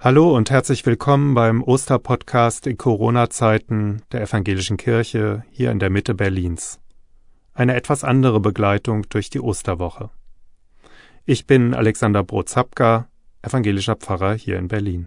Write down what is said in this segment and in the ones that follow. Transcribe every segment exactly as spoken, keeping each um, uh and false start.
Hallo und herzlich willkommen beim Osterpodcast in Corona-Zeiten der Evangelischen Kirche hier in der Mitte Berlins. Eine etwas andere Begleitung durch die Osterwoche. Ich bin Alexander Brozapka, evangelischer Pfarrer hier in Berlin.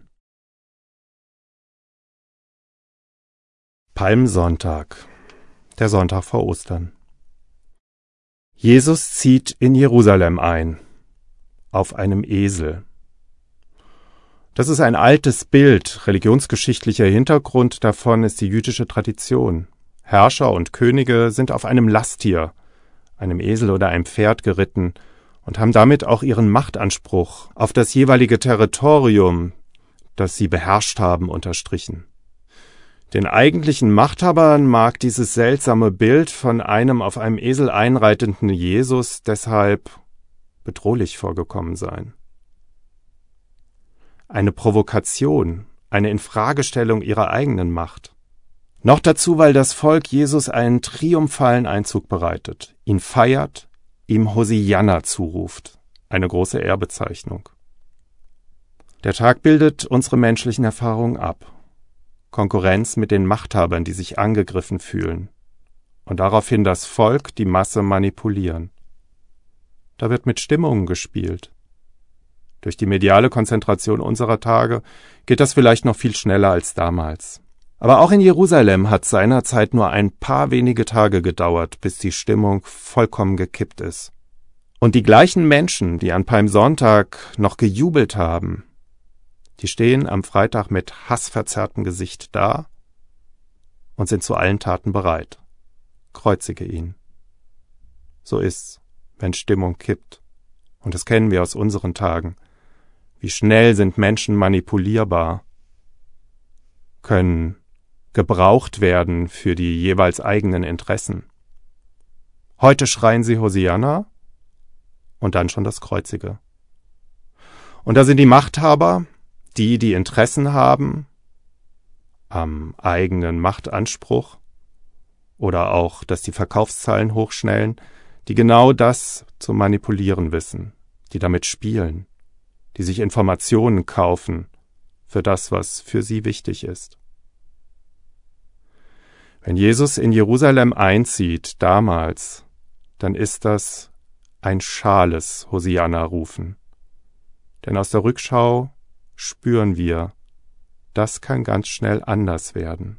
Palmsonntag, der Sonntag vor Ostern. Jesus zieht in Jerusalem ein, auf einem Esel. Das ist ein altes Bild, religionsgeschichtlicher Hintergrund davon ist die jüdische Tradition. Herrscher und Könige sind auf einem Lasttier, einem Esel oder einem Pferd geritten und haben damit auch ihren Machtanspruch auf das jeweilige Territorium, das sie beherrscht haben, unterstrichen. Den eigentlichen Machthabern mag dieses seltsame Bild von einem auf einem Esel einreitenden Jesus deshalb bedrohlich vorgekommen sein. Eine Provokation, eine Infragestellung ihrer eigenen Macht. Noch dazu, weil das Volk Jesus einen triumphalen Einzug bereitet, ihn feiert, ihm Hosianna zuruft, eine große Ehrbezeichnung. Der Tag bildet unsere menschlichen Erfahrungen ab. Konkurrenz mit den Machthabern, die sich angegriffen fühlen und daraufhin das Volk, die Masse manipulieren. Da wird mit Stimmungen gespielt. Durch die mediale Konzentration unserer Tage geht das vielleicht noch viel schneller als damals. Aber auch in Jerusalem hat seinerzeit nur ein paar wenige Tage gedauert, bis die Stimmung vollkommen gekippt ist. Und die gleichen Menschen, die an Palmsonntag noch gejubelt haben, die stehen am Freitag mit hassverzerrtem Gesicht da und sind zu allen Taten bereit. Kreuzige ihn. So ist's, wenn Stimmung kippt. Und das kennen wir aus unseren Tagen. Wie schnell sind Menschen manipulierbar, können gebraucht werden für die jeweils eigenen Interessen. Heute schreien sie Hosianna und dann schon das Kreuzige. Und da sind die Machthaber, die, die Interessen haben am eigenen Machtanspruch oder auch, dass die Verkaufszahlen hochschnellen, die genau das zu manipulieren wissen, die damit spielen, die sich Informationen kaufen für das, was für sie wichtig ist. Wenn Jesus in Jerusalem einzieht, damals, dann ist das ein schales Hosianna-Rufen. Denn aus der Rückschau spüren wir, das kann ganz schnell anders werden.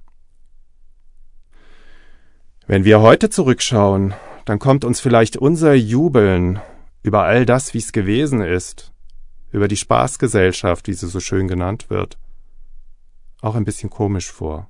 Wenn wir heute zurückschauen, dann kommt uns vielleicht unser Jubeln über all das, wie es gewesen ist, über die Spaßgesellschaft, wie sie so schön genannt wird, auch ein bisschen komisch vor.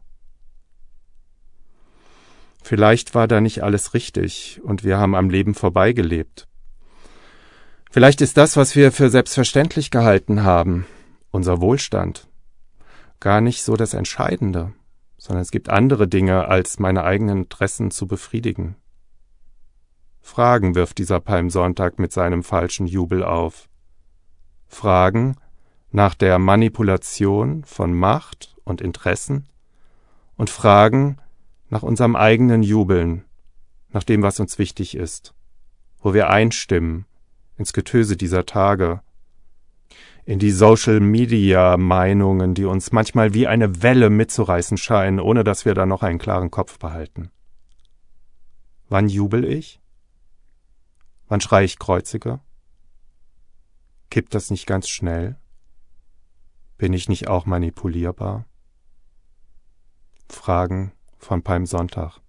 Vielleicht war da nicht alles richtig und wir haben am Leben vorbeigelebt. Vielleicht ist das, was wir für selbstverständlich gehalten haben, unser Wohlstand, gar nicht so das Entscheidende, sondern es gibt andere Dinge, als meine eigenen Interessen zu befriedigen. Fragen wirft dieser Palmsonntag mit seinem falschen Jubel auf. Fragen nach der Manipulation von Macht und Interessen und Fragen nach unserem eigenen Jubeln, nach dem, was uns wichtig ist, wo wir einstimmen ins Getöse dieser Tage, in die Social-Media-Meinungen, die uns manchmal wie eine Welle mitzureißen scheinen, ohne dass wir da noch einen klaren Kopf behalten. Wann jubel ich? Wann schreie ich Kreuzige? Kippt das nicht ganz schnell? Bin ich nicht auch manipulierbar? Fragen von Palmsonntag.